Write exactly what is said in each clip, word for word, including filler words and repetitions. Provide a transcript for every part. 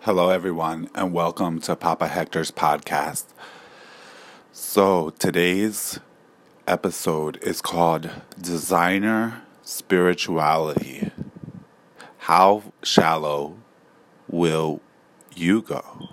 Hello, everyone, and welcome to Papa Hector's podcast. So, today's episode is called Designer Spirituality. How shallow will you go?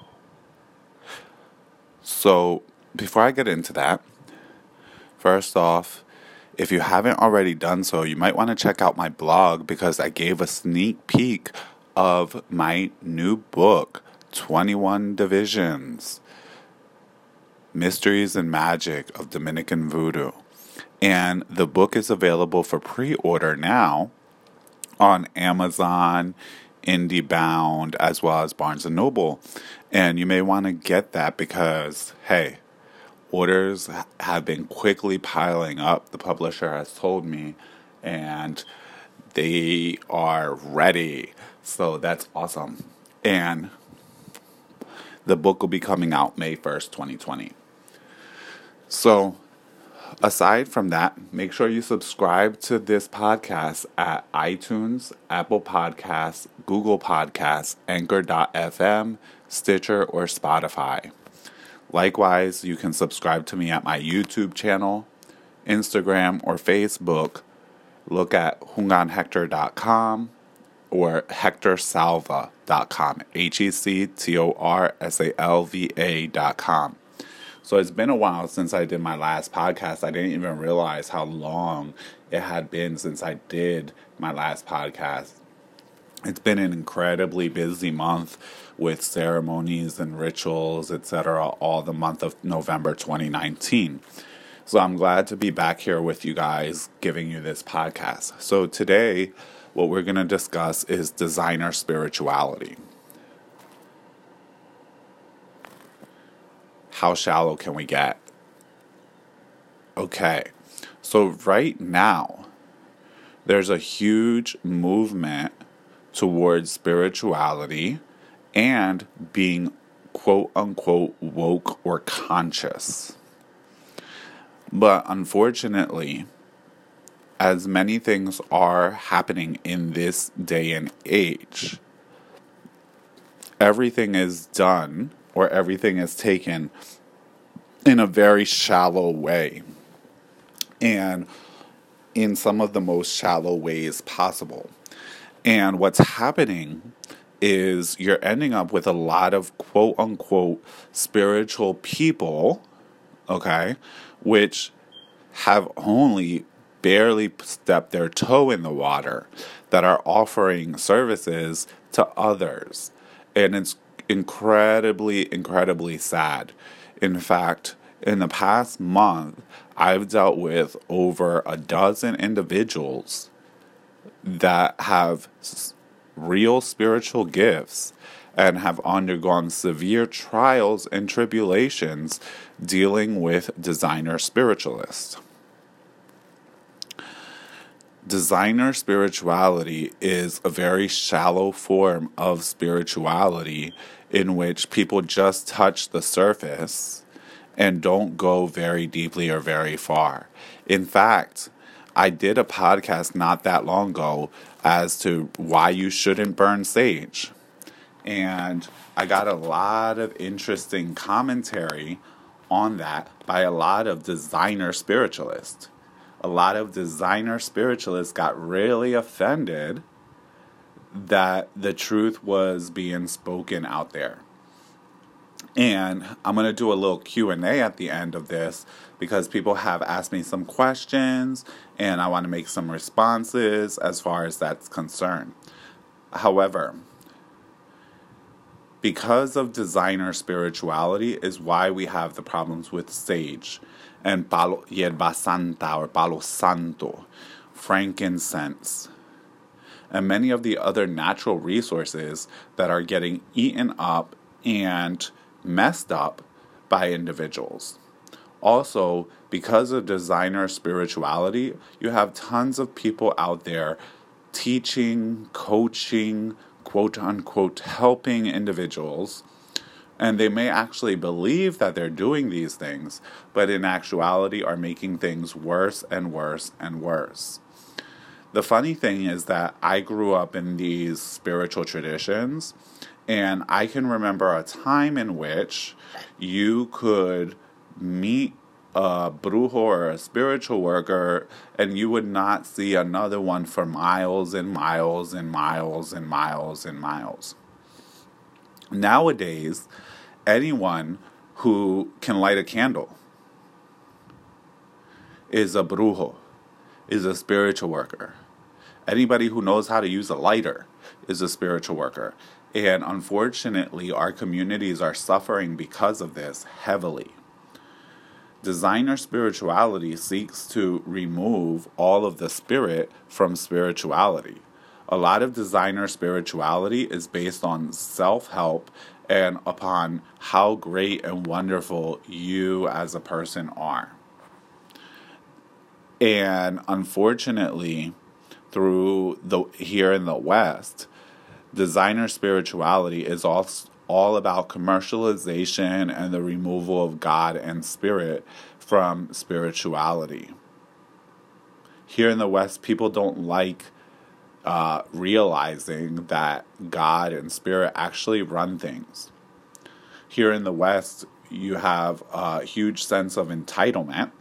So, before I get into that, first off, if you haven't already done so, you might want to check out my blog because I gave a sneak peek of my new book, twenty-one Divisions, Mysteries and Magic of Dominican Voodoo. And the book is available for pre-order now on Amazon, IndieBound, as well as Barnes and Noble. And you may want to get that because, hey, orders have been quickly piling up, the publisher has told me, and they are ready. So that's awesome. And the book will be coming out May first, twenty twenty. So, aside from that, make sure you subscribe to this podcast at iTunes, Apple Podcasts, Google Podcasts, Anchor dot f m, Stitcher, or Spotify. Likewise, you can subscribe to me at my YouTube channel, Instagram, or Facebook. Look at hungan hector dot com or hector salva dot com, H E C T O R S A L V A dot com. So it's been a while since I did my last podcast. I didn't even realize how long it had been since I did my last podcast. It's been an incredibly busy month with ceremonies and rituals, et cetera, all the month of November twenty nineteen. So I'm glad to be back here with you guys, giving you this podcast. So today, what we're going to discuss is designer spirituality. How shallow can we get? Okay, so right now, there's a huge movement towards spirituality and being quote-unquote woke or conscious. But unfortunately, as many things are happening in this day and age, everything is done or everything is taken in a very shallow way, and in some of the most shallow ways possible. And what's happening is you're ending up with a lot of quote-unquote spiritual people, okay, which have only barely stepped their toe in the water, that are offering services to others. And it's incredibly, incredibly sad. In fact, in the past month, I've dealt with over a dozen individuals that have real spiritual gifts and have undergone severe trials and tribulations dealing with designer spiritualists. Designer spirituality is a very shallow form of spirituality in which people just touch the surface and don't go very deeply or very far. In fact, I did a podcast not that long ago as to why you shouldn't burn sage. And I got a lot of interesting commentary on that by a lot of designer spiritualists. A lot of designer spiritualists got really offended that the truth was being spoken out there. And I'm going to do a little Q and A at the end of this because people have asked me some questions and I want to make some responses as far as that's concerned. However, because of designer spirituality is why we have the problems with sage and palo hierba santa or palo santo, frankincense, and many of the other natural resources that are getting eaten up and messed up by individuals. Also, because of designer spirituality, you have tons of people out there teaching, coaching, quote-unquote, helping individuals, and they may actually believe that they're doing these things, but in actuality are making things worse and worse and worse. The funny thing is that I grew up in these spiritual traditions, and I can remember a time in which you could meet a brujo or a spiritual worker, and you would not see another one for miles and miles and miles and miles and miles. Nowadays, anyone who can light a candle is a brujo, is a spiritual worker. Anybody who knows how to use a lighter is a spiritual worker. And unfortunately, our communities are suffering because of this heavily. Designer spirituality seeks to remove all of the spirit from spirituality. A lot of designer spirituality is based on self-help and upon how great and wonderful you as a person are. And unfortunately, through the here in the West, designer spirituality is all, all about commercialization and the removal of God and spirit from spirituality. Here in the West, people don't like uh, realizing that God and spirit actually run things. Here in the West, you have a huge sense of entitlement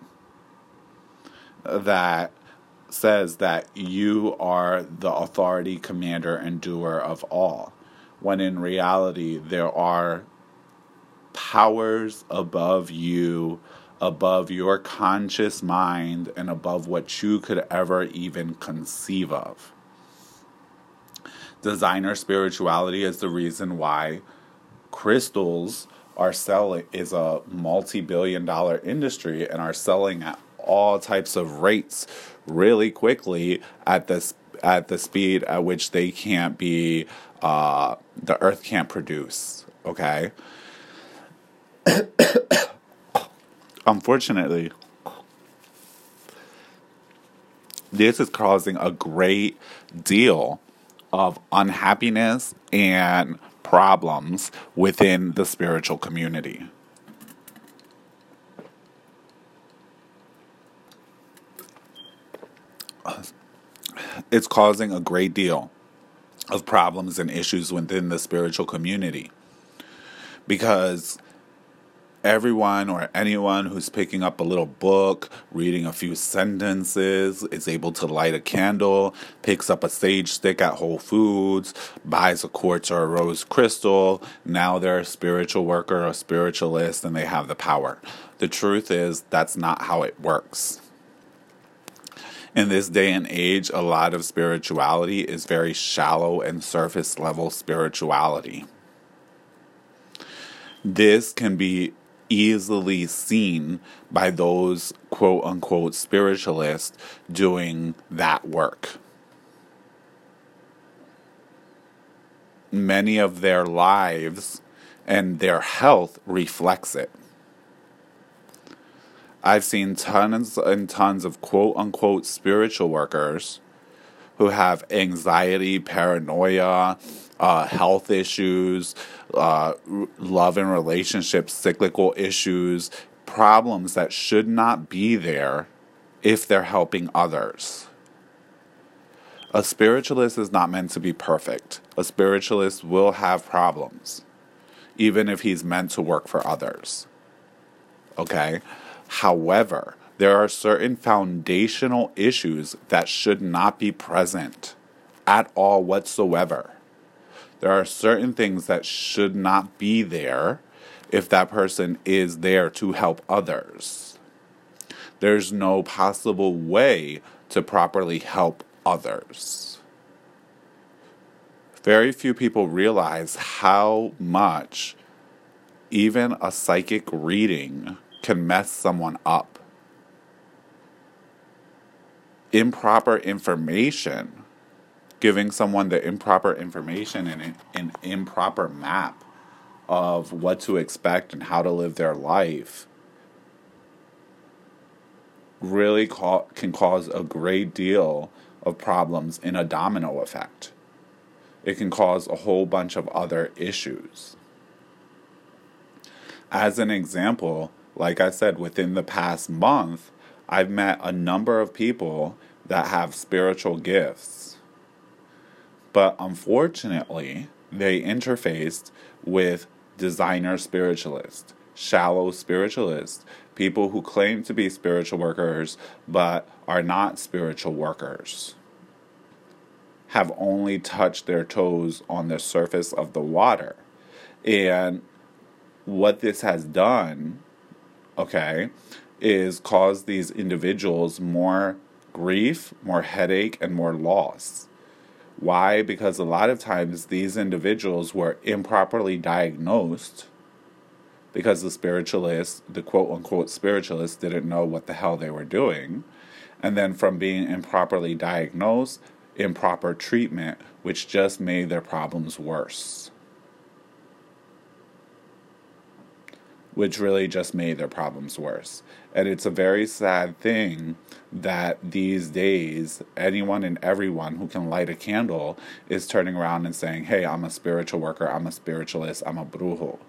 that says that you are the authority, commander, and doer of all, when in reality there are powers above you, above your conscious mind, and above what you could ever even conceive of. Designer spirituality is the reason why crystals are selling, is a multi-billion dollar industry, and are selling at all types of rates really quickly at this at the speed at which they can't be uh, the earth can't produce. Okay. Unfortunately, this is causing a great deal of unhappiness and problems within the spiritual community. It's causing a great deal of problems and issues within the spiritual community, because everyone or anyone who's picking up a little book, reading a few sentences, is able to light a candle, picks up a sage stick at Whole Foods, buys a quartz or a rose crystal. Now they're a spiritual worker, a spiritualist, and they have the power. The truth is, that's not how it works. In this day and age, a lot of spirituality is very shallow and surface level spirituality. This can be easily seen by those quote unquote spiritualists doing that work. Many of their lives and their health reflects it. I've seen tons and tons of quote-unquote spiritual workers who have anxiety, paranoia, uh, health issues, uh, love and relationships, cyclical issues, problems that should not be there if they're helping others. A spiritualist is not meant to be perfect. A spiritualist will have problems, even if he's meant to work for others. Okay? However, there are certain foundational issues that should not be present at all whatsoever. There are certain things that should not be there if that person is there to help others. There's no possible way to properly help others. Very few people realize how much even a psychic reading can mess someone up. Improper information, giving someone the improper information and an improper map of what to expect and how to live their life, really ca- can cause a great deal of problems in a domino effect. It can cause a whole bunch of other issues. As an example, like I said, within the past month, I've met a number of people that have spiritual gifts. But unfortunately, they interfaced with designer spiritualists, shallow spiritualists, people who claim to be spiritual workers but are not spiritual workers, have only touched their toes on the surface of the water. And what this has done, okay, is cause these individuals more grief, more headache, and more loss. Why? Because a lot of times these individuals were improperly diagnosed because the spiritualists, the quote-unquote spiritualists, didn't know what the hell they were doing. And then from being improperly diagnosed, improper treatment, which just made their problems worse. Which really just made their problems worse. And it's a very sad thing that these days, anyone and everyone who can light a candle is turning around and saying, hey, I'm a spiritual worker, I'm a spiritualist, I'm a brujo.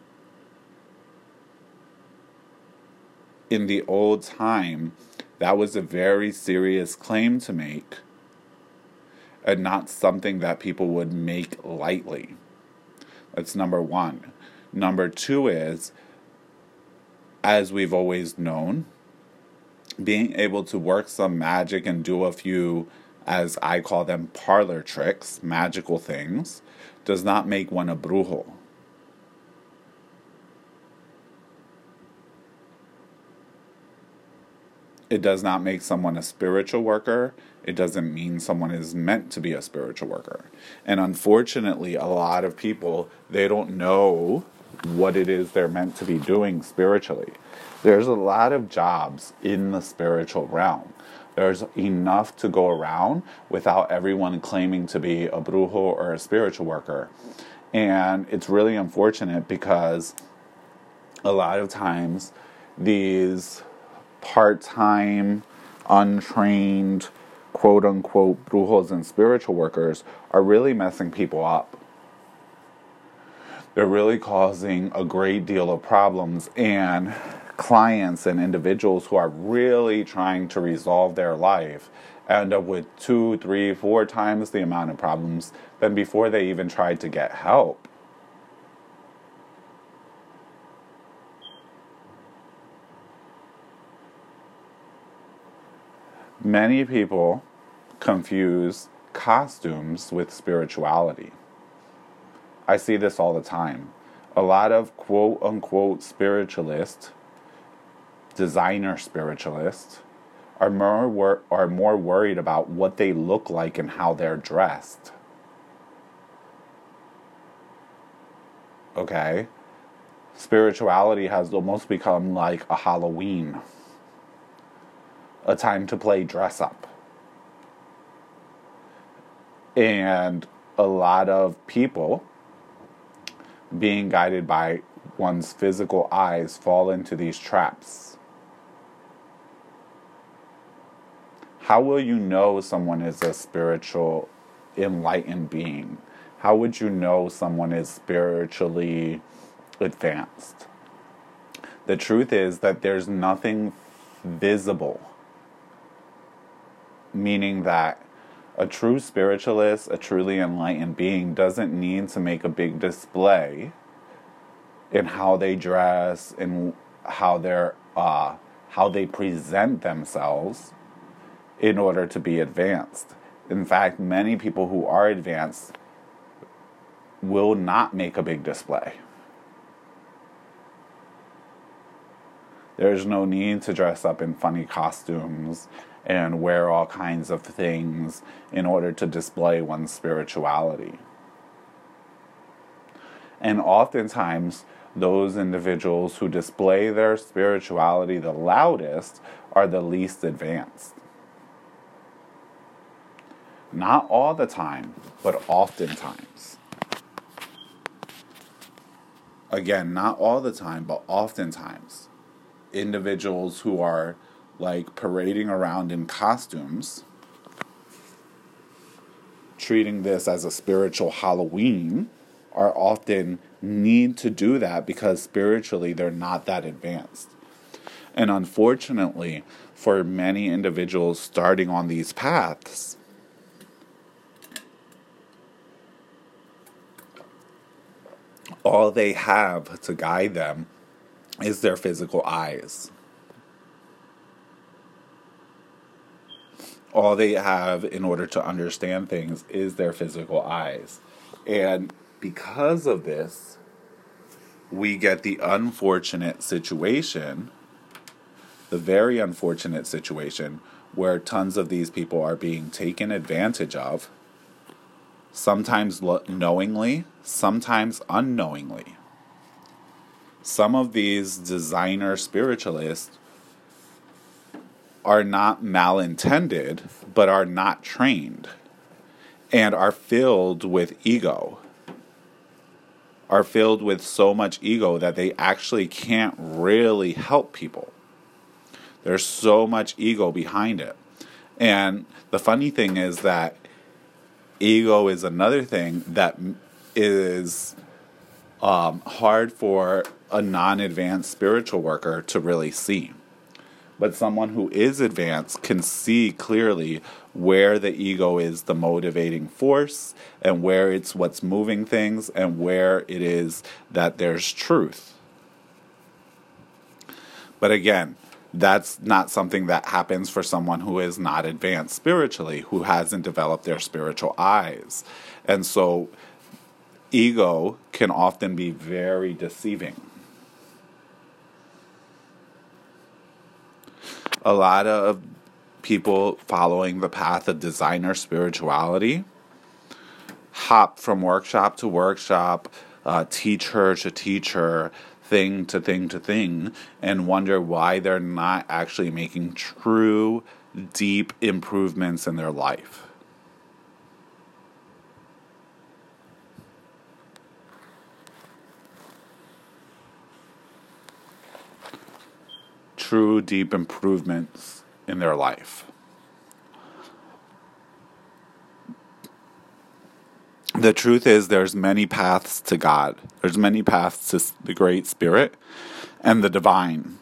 In the old time, that was a very serious claim to make, and not something that people would make lightly. That's number one. Number two is, as we've always known, being able to work some magic and do a few, as I call them, parlor tricks, magical things, does not make one a brujo. It does not make someone a spiritual worker. It doesn't mean someone is meant to be a spiritual worker. And unfortunately, a lot of people, they don't know what it is they're meant to be doing spiritually. There's a lot of jobs in the spiritual realm. There's enough to go around without everyone claiming to be a brujo or a spiritual worker. And it's really unfortunate because a lot of times these part-time, untrained, quote-unquote brujos and spiritual workers are really messing people up. They're really causing a great deal of problems, and clients and individuals who are really trying to resolve their life end up with two, three, four times the amount of problems than before they even tried to get help. Many people confuse costumes with spirituality. I see this all the time. A lot of quote-unquote spiritualists, designer spiritualists, are more wor- are more worried about what they look like and how they're dressed. Okay? Spirituality has almost become like a Halloween. A time to play dress up. And a lot of people, being guided by one's physical eyes, fall into these traps. How will you know someone is a spiritual, enlightened being? How would you know someone is spiritually advanced? The truth is that there's nothing visible. Meaning that a true spiritualist, a truly enlightened being, doesn't need to make a big display in how they dress and how they're uh, how they present themselves in order to be advanced. In fact, many people who are advanced will not make a big display. There's no need to dress up in funny costumes and wear all kinds of things in order to display one's spirituality. And oftentimes, those individuals who display their spirituality the loudest are the least advanced. Not all the time, but oftentimes. Again, not all the time, but oftentimes. Individuals who are like parading around in costumes, treating this as a spiritual Halloween, are often need to do that because spiritually they're not that advanced. And unfortunately, for many individuals starting on these paths, all they have to guide them is their physical eyes. All they have in order to understand things is their physical eyes. And because of this, we get the unfortunate situation, the very unfortunate situation, where tons of these people are being taken advantage of, sometimes lo- knowingly, sometimes unknowingly. Some of these designer spiritualists are not malintended, but are not trained, and are filled with ego, are filled with so much ego that they actually can't really help people. There's so much ego behind it. And the funny thing is that ego is another thing that is um, hard for a non-advanced spiritual worker to really see. But someone who is advanced can see clearly where the ego is the motivating force, and where it's what's moving things, and where it is that there's truth. But again, that's not something that happens for someone who is not advanced spiritually, who hasn't developed their spiritual eyes. And so ego can often be very deceiving. A lot of people following the path of designer spirituality hop from workshop to workshop, uh, teacher to teacher, thing to thing to thing, and wonder why they're not actually making true, deep improvements in their life. True, deep improvements in their life. The truth is, there's many paths to God. There's many paths to the Great Spirit and the divine.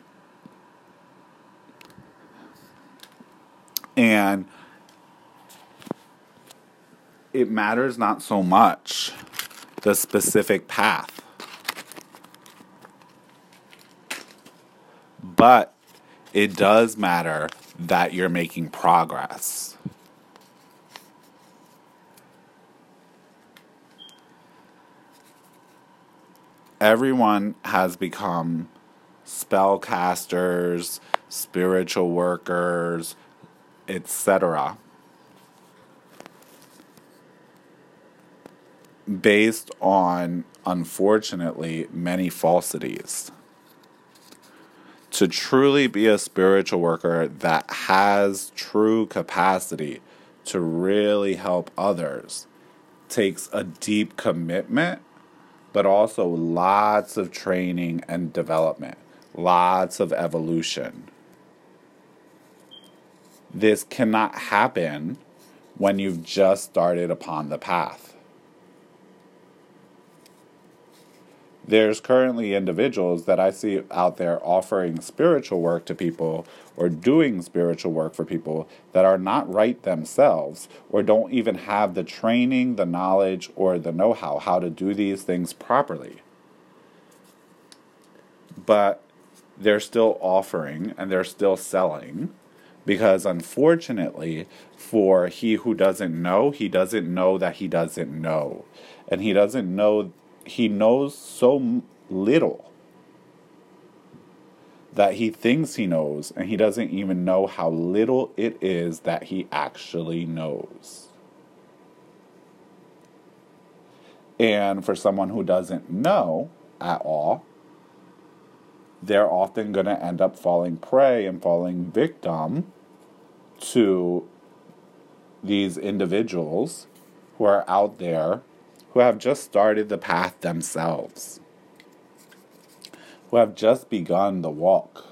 And it matters not so much the specific path, but it does matter that you're making progress. Everyone has become spellcasters, spiritual workers, et cetera, based on, unfortunately, many falsities. To truly be a spiritual worker that has true capacity to really help others takes a deep commitment, but also lots of training and development, lots of evolution. This cannot happen when you've just started upon the path. There's currently individuals that I see out there offering spiritual work to people or doing spiritual work for people that are not right themselves, or don't even have the training, the knowledge, or the know-how how to do these things properly. But they're still offering and they're still selling, because unfortunately, for he who doesn't know, he doesn't know that he doesn't know. And he doesn't know, he knows so little that he thinks he knows, and he doesn't even know how little it is that he actually knows. And for someone who doesn't know at all, they're often going to end up falling prey and falling victim to these individuals who are out there who have just started the path themselves, who have just begun the walk.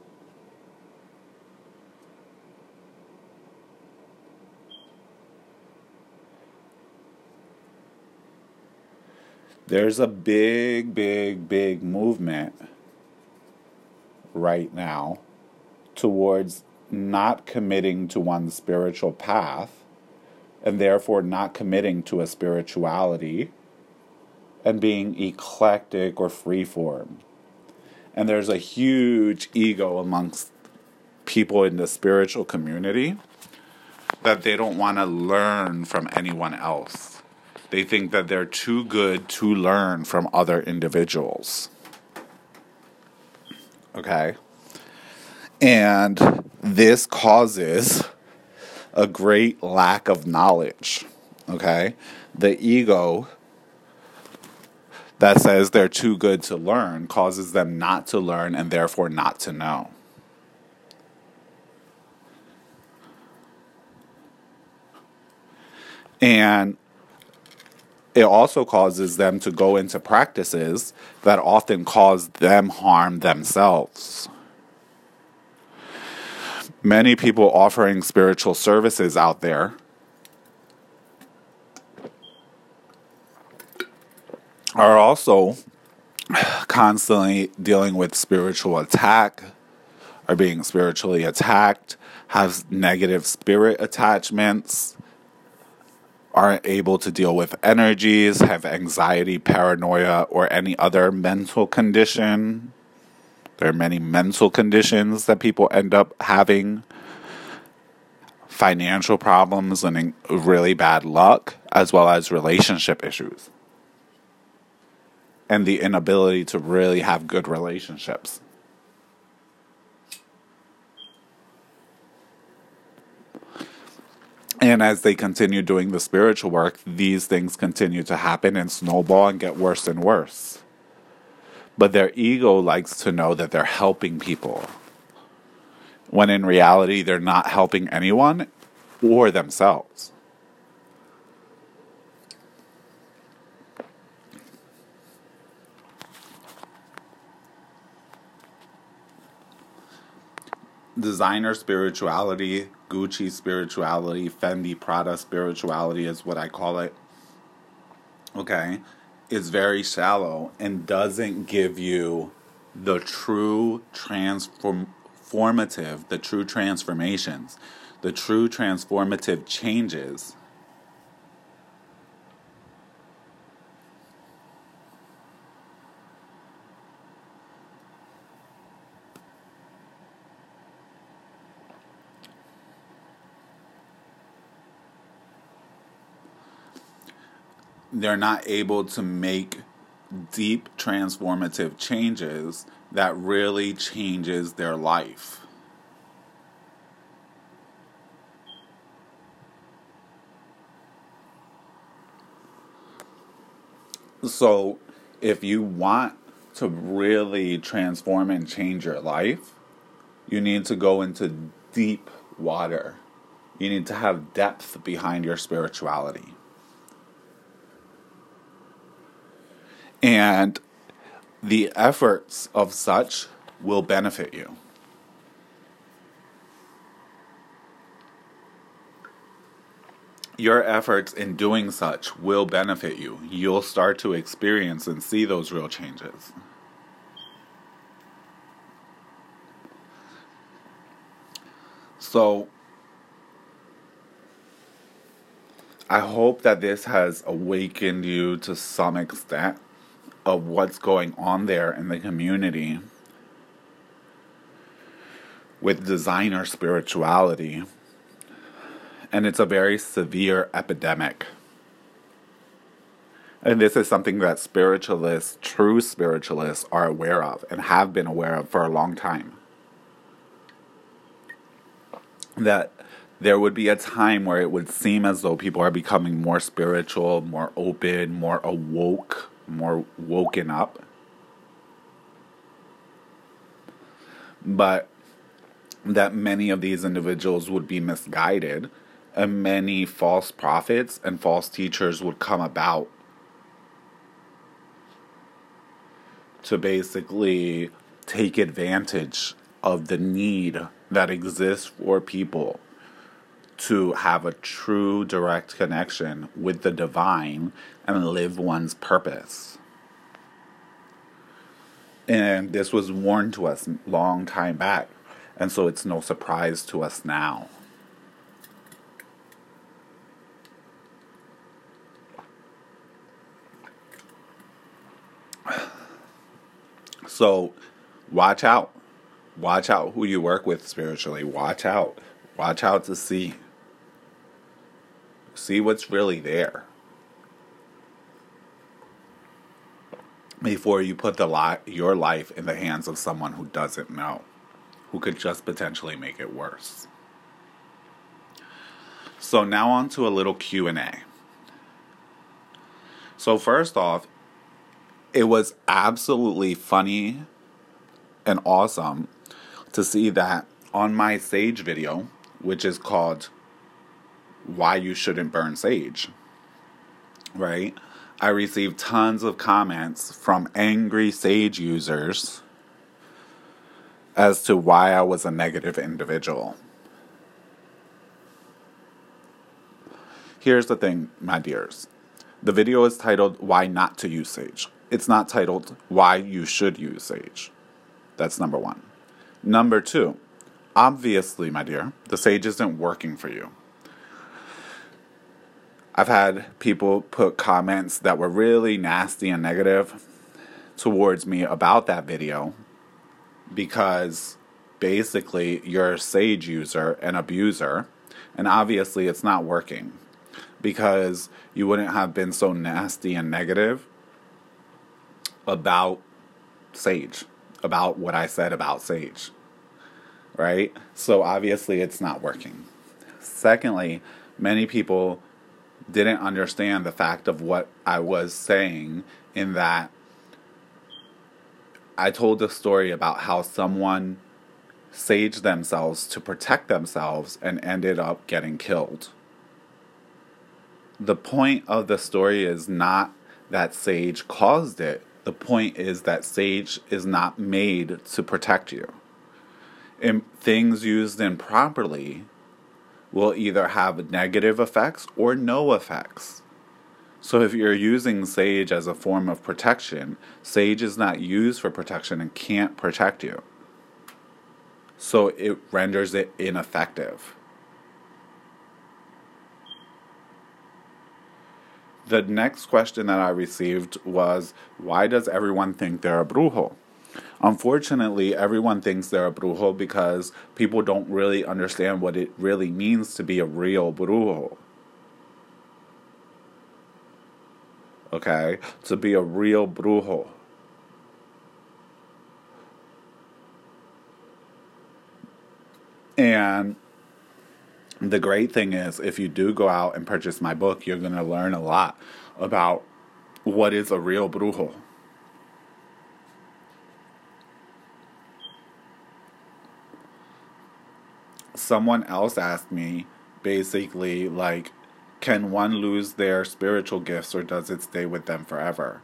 There's a big, big, big movement right now towards not committing to one's spiritual path, and therefore not committing to a spirituality, and being eclectic or freeform. And there's a huge ego amongst people in the spiritual community that they don't want to learn from anyone else. They think that they're too good to learn from other individuals. Okay? And this causes a great lack of knowledge. Okay? The ego that says they're too good to learn causes them not to learn and therefore not to know. And it also causes them to go into practices that often cause them harm themselves. Many people offering spiritual services out there are also constantly dealing with spiritual attack, are being spiritually attacked, have negative spirit attachments, aren't able to deal with energies, have anxiety, paranoia, or any other mental condition. There are many mental conditions that people end up having. Financial problems and really bad luck, as well as relationship issues. And the inability to really have good relationships. And as they continue doing the spiritual work, these things continue to happen and snowball and get worse and worse. But their ego likes to know that they're helping people, when in reality they're not helping anyone or themselves. Designer spirituality, Gucci spirituality, Fendi Prada spirituality is what I call it, okay, is very shallow and doesn't give you the true transformative, the true transformations, the true transformative changes they're not able to make deep transformative changes that really changes their life. So if you want to really transform and change your life, you need to go into deep water. You need to have depth behind your spirituality. And the efforts of such will benefit you. Your efforts in doing such will benefit you. You'll start to experience and see those real changes. So, I hope that this has awakened you to some extent of what's going on there in the community with designer spirituality. And it's a very severe epidemic. And this is something that spiritualists, true spiritualists, are aware of and have been aware of for a long time. That there would be a time where it would seem as though people are becoming more spiritual, more open, more awoke, more woken up. But that many of these individuals would be misguided, and many false prophets and false teachers would come about to basically take advantage of the need that exists for people to have a true direct connection with the divine and live one's purpose. And this was warned to us a long time back. And so it's no surprise to us now. So watch out. Watch out who you work with spiritually. Watch out. Watch out to see. See what's really there. Before you put the li- your life in the hands of someone who doesn't know. Who could just potentially make it worse. So now on to a little Q and A. So first off, it was absolutely funny and awesome to see that on my sage video, which is called Why You Shouldn't Burn Sage, right? I received tons of comments from angry sage users as to why I was a negative individual. Here's the thing, my dears. The video is titled Why Not to Use Sage. It's not titled Why You Should Use Sage. That's number one. Number two, obviously, my dear, the sage isn't working for you. I've had people put comments that were really nasty and negative towards me about that video because basically you're a sage user and abuser, and obviously it's not working because you wouldn't have been so nasty and negative about sage, about what I said about sage, right? So obviously it's not working. Secondly, many people didn't understand the fact of what I was saying, in that I told a story about how someone saged themselves to protect themselves and ended up getting killed. The point of the story is not that sage caused it. The point is that sage is not made to protect you. And things used improperly will either have negative effects or no effects. So if you're using sage as a form of protection, sage is not used for protection and can't protect you. So it renders it ineffective. The next question that I received was, why does everyone think they're a brujo? Unfortunately, everyone thinks they're a brujo because people don't really understand what it really means to be a real brujo. Okay? To be a real brujo. And the great thing is, if you do go out and purchase my book, you're going to learn a lot about what is a real brujo. Someone else asked me, basically, like, can one lose their spiritual gifts or does it stay with them forever?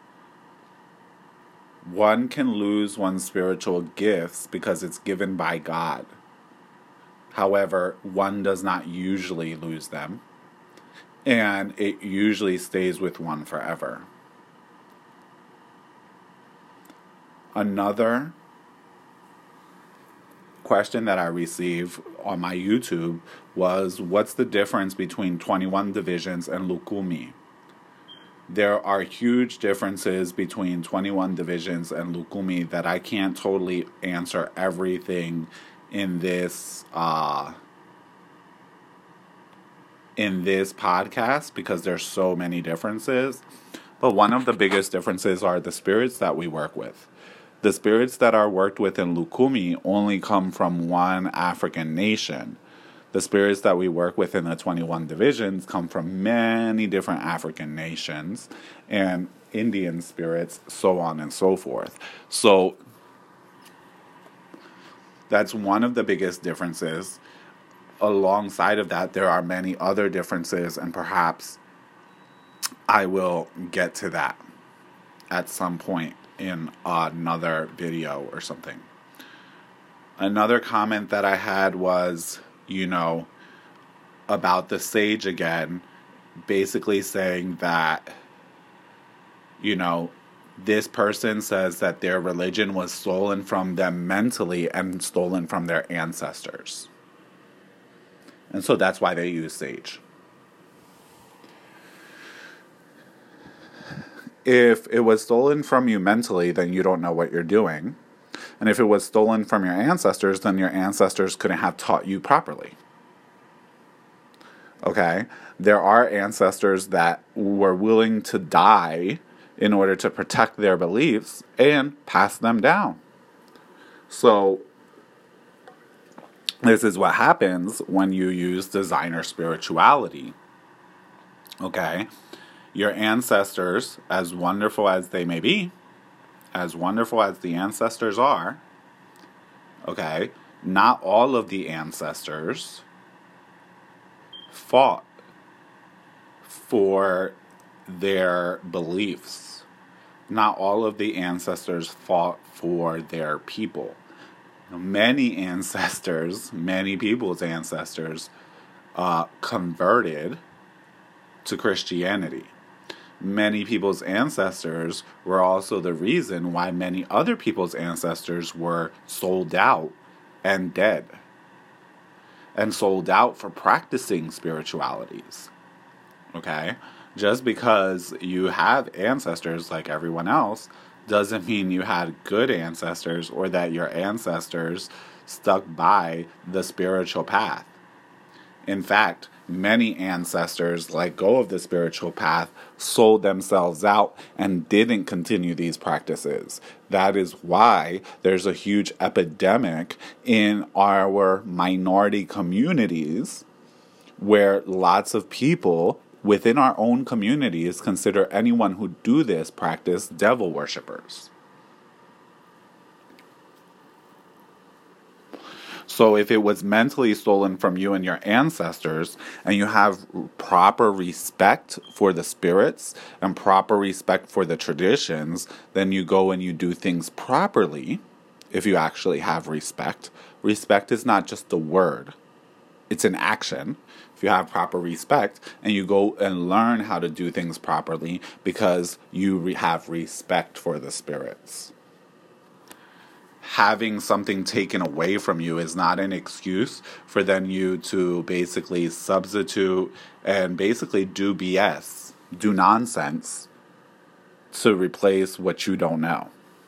One can lose one's spiritual gifts because it's given by God. However, one does not usually lose them, and it usually stays with one forever. Another question that I received on my YouTube was, what's the difference between twenty-one divisions and Lukumi? There are huge differences between twenty-one divisions and Lukumi that I can't totally answer everything in this uh, in this podcast because there's so many differences. But one of the biggest differences are the spirits that we work with. The spirits that are worked with in Lukumi only come from one African nation. The spirits that we work with in the twenty-one divisions come from many different African nations and Indian spirits, so on and so forth. So that's one of the biggest differences. Alongside of that, there are many other differences, and perhaps I will get to that at some point in another video or something. Another comment that I had was, you know, about the sage again, basically saying that, you know, this person says that their religion was stolen from them mentally and stolen from their ancestors. And so that's why they use sage. If it was stolen from you mentally, then you don't know what you're doing. And if it was stolen from your ancestors, then your ancestors couldn't have taught you properly. Okay? There are ancestors that were willing to die in order to protect their beliefs and pass them down. So, this is what happens when you use designer spirituality. Okay? Your ancestors, as wonderful as they may be, as wonderful as the ancestors are, okay, not all of the ancestors fought for their beliefs. Not all of the ancestors fought for their people. Many ancestors, many people's ancestors, uh, converted to Christianity. Many people's ancestors were also the reason why many other people's ancestors were sold out and dead. And sold out for practicing spiritualities. Okay? Just because you have ancestors like everyone else doesn't mean you had good ancestors or that your ancestors stuck by the spiritual path. In fact, many ancestors let go of the spiritual path, sold themselves out, and didn't continue these practices. That is why there's a huge epidemic in our minority communities where lots of people within our own communities consider anyone who do this practice devil worshippers. So if it was mentally stolen from you and your ancestors, and you have proper respect for the spirits and proper respect for the traditions, then you go and you do things properly. If you actually have respect. Respect is not just a word. It's an action. If you have proper respect and you go and learn how to do things properly because you re- have respect for the spirits. Having something taken away from you is not an excuse for then you to basically substitute and basically do B S, do nonsense to replace what you don't know.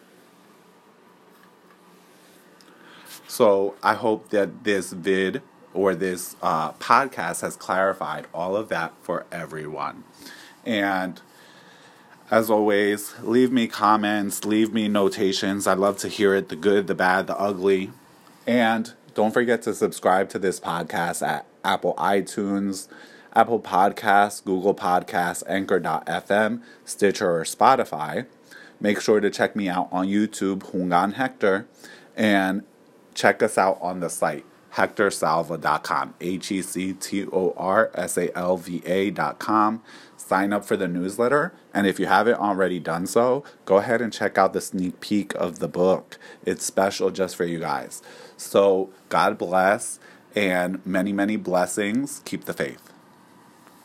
So I hope that this vid or this uh, podcast has clarified all of that for everyone. And as always, leave me comments, leave me notations. I'd love to hear it, the good, the bad, the ugly. And don't forget to subscribe to this podcast at Apple iTunes, Apple Podcasts, Google Podcasts, Anchor dot f m, Stitcher, or Spotify. Make sure to check me out on YouTube, Hungan Hector, and check us out on the site, hector salva dot com, H E C T O R S A L V A dot com. Sign up for the newsletter, and if you haven't already done so, go ahead and check out the sneak peek of the book. It's special just for you guys. So, God bless, and many, many blessings. Keep the faith.